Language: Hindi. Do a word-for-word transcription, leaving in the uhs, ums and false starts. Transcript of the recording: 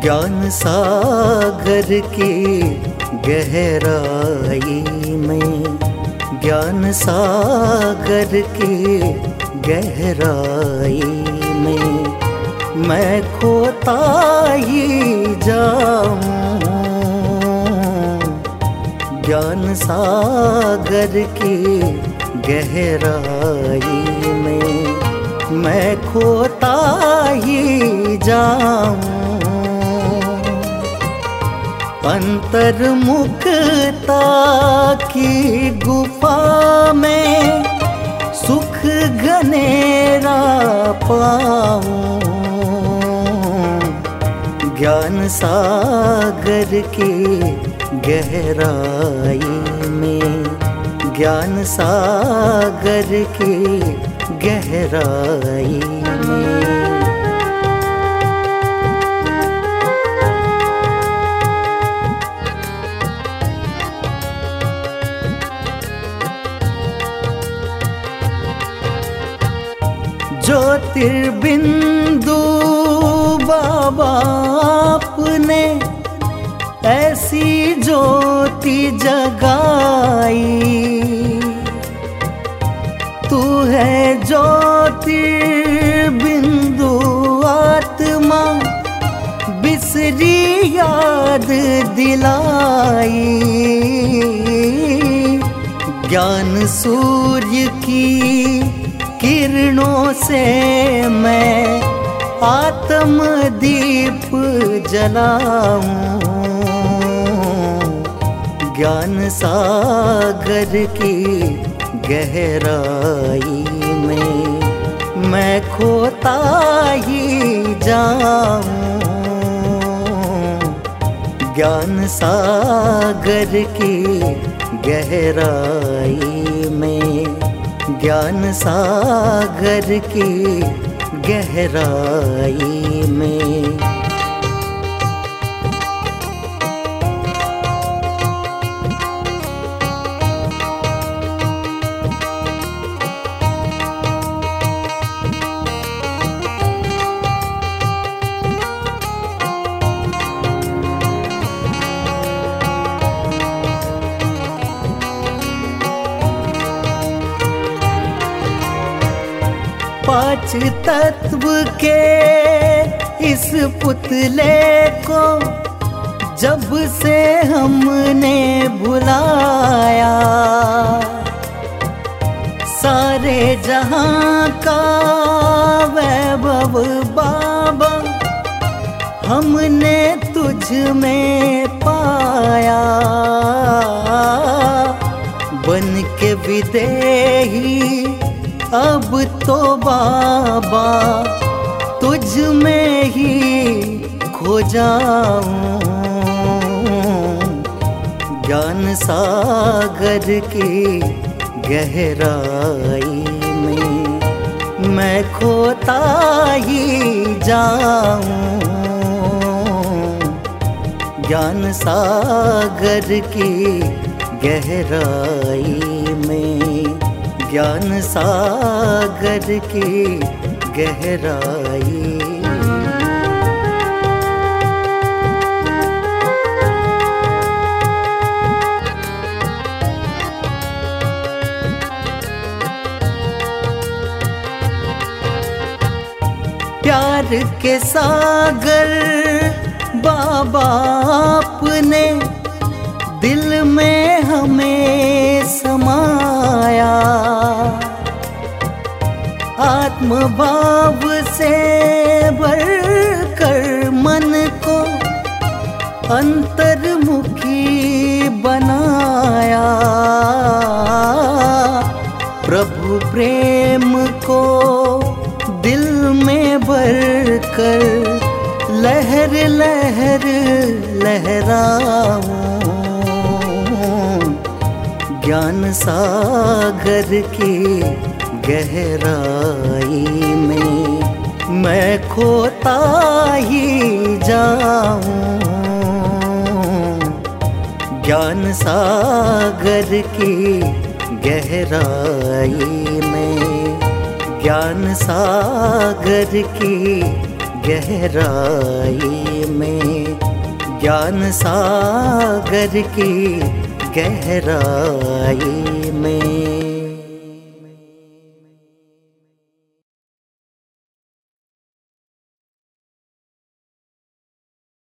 ज्ञान सागर की गहराई में, ज्ञान सागर की गहराई में मैं खोता ही जाऊं। ज्ञान सागर की गहराई में मैं खोता ही जाऊं। अंतर्मुखता की गुफा में सुख घनेरा पाऊं। ज्ञान सागर की गहराई में, ज्ञान सागर की गहराई में। ज्योतिर्बिंदु बाबा आपने ऐसी ज्योति जगाई। तू है ज्योतिर्बिंदु आत्मा बिसरी याद दिलाई। ज्ञान सूर्य की किरणों से मैं आत्म दीप जलाऊं। ज्ञान सागर की गहराई में मैं खोता ही जाऊं। ज्ञान सागर की गहराई में, ज्ञान सागर की गहराई में। पांच तत्व के इस पुतले को जब से हमने भुलाया, सारे जहां का वैभव बाबा हमने तुझ में पाया। बन के विदेही अब तो बाबा तुझ में ही खो जाऊं। ज्ञान सागर की गहराई में मैं खोता ही जाऊं। ज्ञान सागर की गहराई में, ज्ञान सागर की गहराई। प्यार के सागर बाबा आपने दिल में हमें समाया। आत्म भाव से भरकर मन को अंतर्मुखी बनाया। प्रभु प्रेम को दिल में भरकर लहर लहर लहराऊं। ज्ञान सागर की गहराई में मैं खोता ही जाऊं। ज्ञान सागर की गहराई में, ज्ञान सागर की गहराई में, ज्ञान सागर की गहराई में।